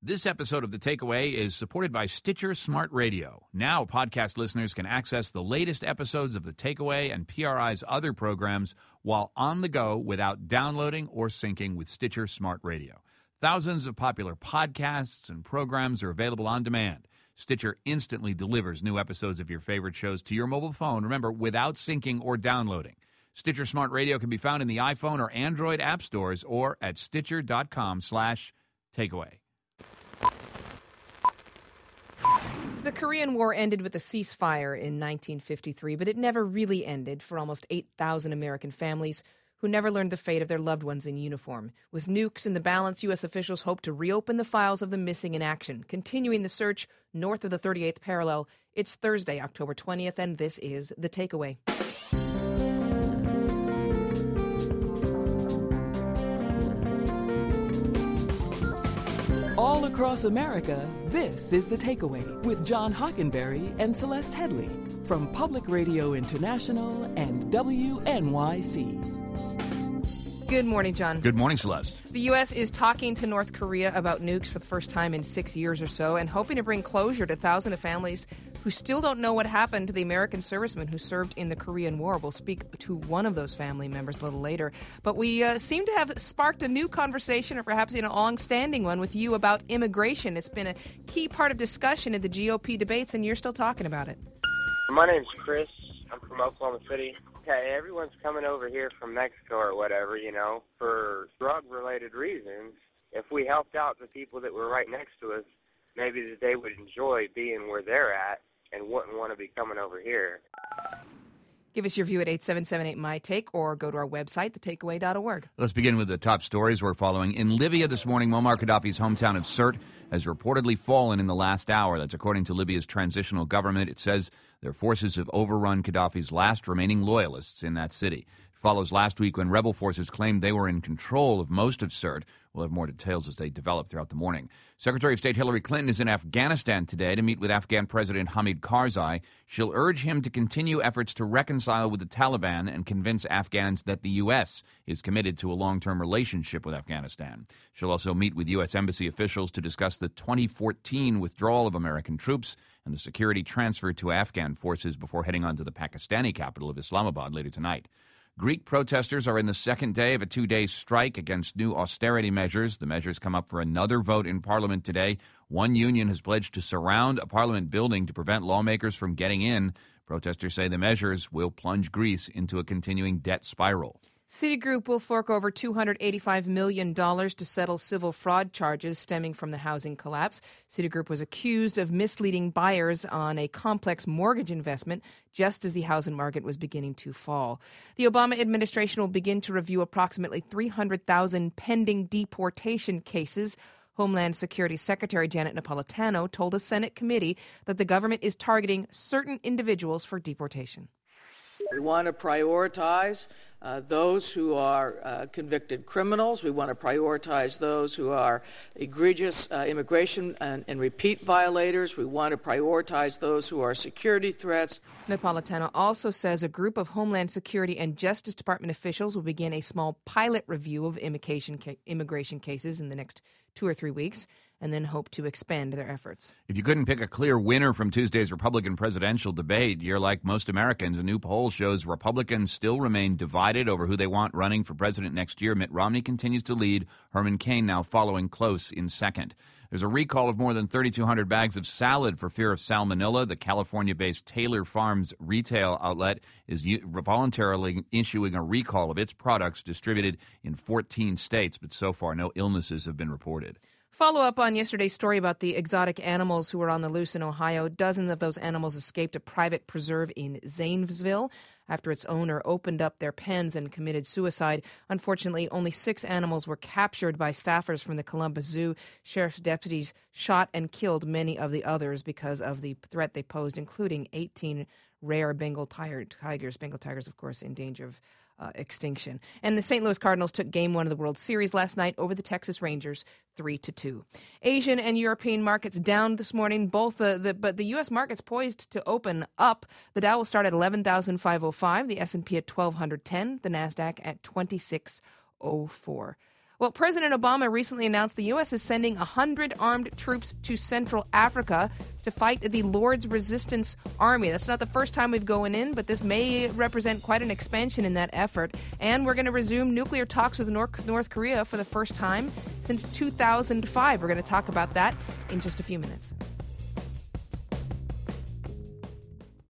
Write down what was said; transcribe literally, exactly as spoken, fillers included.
This episode of The Takeaway is supported by Stitcher Smart Radio. Now, podcast listeners can access the latest episodes of The Takeaway and P R I's other programs while on the go without downloading or syncing with Stitcher Smart Radio. Thousands of popular podcasts and programs are available on demand. Stitcher instantly delivers new episodes of your favorite shows to your mobile phone, remember, without syncing or downloading. Stitcher Smart Radio can be found in the iPhone or Android app stores or at stitcher.com slash takeaway. The Korean War ended with a ceasefire in nineteen fifty-three, but it never really ended for almost eight thousand American families who never learned the fate of their loved ones in uniform. With nukes in the balance, U S officials hope to reopen the files of the missing in action, continuing the search north of the thirty-eighth parallel. It's Thursday, October twentieth, and this is The Takeaway. All across America, this is The Takeaway with John Hockenberry and Celeste Headley from Public Radio International and W N Y C. Good morning, John. Good morning, Celeste. The U S is talking to North Korea about nukes for the first time in six years or so and hoping to bring closure to thousands of families who still don't know what happened to the American servicemen who served in the Korean War. We'll speak to one of those family members a little later. But we uh, seem to have sparked a new conversation, or perhaps in a long-standing one, with you about immigration. It's been a key part of discussion at the G O P debates, and you're still talking about it. My name's Chris. I'm from Oklahoma City. Okay, everyone's coming over here from Mexico or whatever, you know, for drug-related reasons. If we helped out the people that were right next to us, maybe that they would enjoy being where they're at and wouldn't want to be coming over here. Give us your view at eight seven seven eight, M Y Take or go to our website, the takeaway dot org. Let's begin with the top stories we're following. In Libya this morning, Muammar Gaddafi's hometown of Sirte has reportedly fallen in the last hour. That's according to Libya's transitional government. It says their forces have overrun Gaddafi's last remaining loyalists in that city. It follows last week when rebel forces claimed they were in control of most of Sirte. We'll have more details as they develop throughout the morning. Secretary of State Hillary Clinton is in Afghanistan today to meet with Afghan President Hamid Karzai. She'll urge him to continue efforts to reconcile with the Taliban and convince Afghans that the U S is committed to a long-term relationship with Afghanistan. She'll also meet with U S embassy officials to discuss the twenty fourteen withdrawal of American troops and the security transfer to Afghan forces before heading on to the Pakistani capital of Islamabad later tonight. Greek protesters are in the second day of a two-day strike against new austerity measures. The measures come up for another vote in Parliament today. One union has pledged to surround a Parliament building to prevent lawmakers from getting in. Protesters say the measures will plunge Greece into a continuing debt spiral. Citigroup will fork over two hundred eighty-five million dollars to settle civil fraud charges stemming from the housing collapse. Citigroup was accused of misleading buyers on a complex mortgage investment just as the housing market was beginning to fall. The Obama administration will begin to review approximately three hundred thousand pending deportation cases. Homeland Security Secretary Janet Napolitano told a Senate committee that the government is targeting certain individuals for deportation. We want to prioritize uh, those who are uh, convicted criminals. We want to prioritize those who are egregious uh, immigration and, and repeat violators. We want to prioritize those who are security threats. Napolitano also says a group of Homeland Security and Justice Department officials will begin a small pilot review of immigration, ca- immigration cases in the next two or three weeks, and then hope to expand their efforts. If you couldn't pick a clear winner from Tuesday's Republican presidential debate, you're like most Americans. A new poll shows Republicans still remain divided over who they want running for president next year. Mitt Romney continues to lead, Herman Cain now following close in second. There's a recall of more than thirty-two hundred bags of salad for fear of salmonella. The California-based Taylor Farms retail outlet is voluntarily issuing a recall of its products distributed in fourteen states, but so far no illnesses have been reported. Follow up on yesterday's story about the exotic animals who were on the loose in Ohio. Dozens of those animals escaped a private preserve in Zanesville after its owner opened up their pens and committed suicide. Unfortunately, only six animals were captured by staffers from the Columbus Zoo. Sheriff's deputies shot and killed many of the others because of the threat they posed, including eighteen rare Bengal tigers. Bengal tigers, of course, in danger of Uh, extinction. And the Saint Louis Cardinals took Game One of the World Series last night over the Texas Rangers, three to two. Asian and European markets down this morning, both uh, the but the U S markets poised to open up. The Dow will start at eleven thousand five hundred five, the S and P at twelve ten, the Nasdaq at twenty-six oh four. Well, President Obama recently announced the U S is sending one hundred armed troops to Central Africa to fight the Lord's Resistance Army. That's not the first time we've gone in, but this may represent quite an expansion in that effort. And we're going to resume nuclear talks with North, North Korea for the first time since two thousand five. We're going to talk about that in just a few minutes.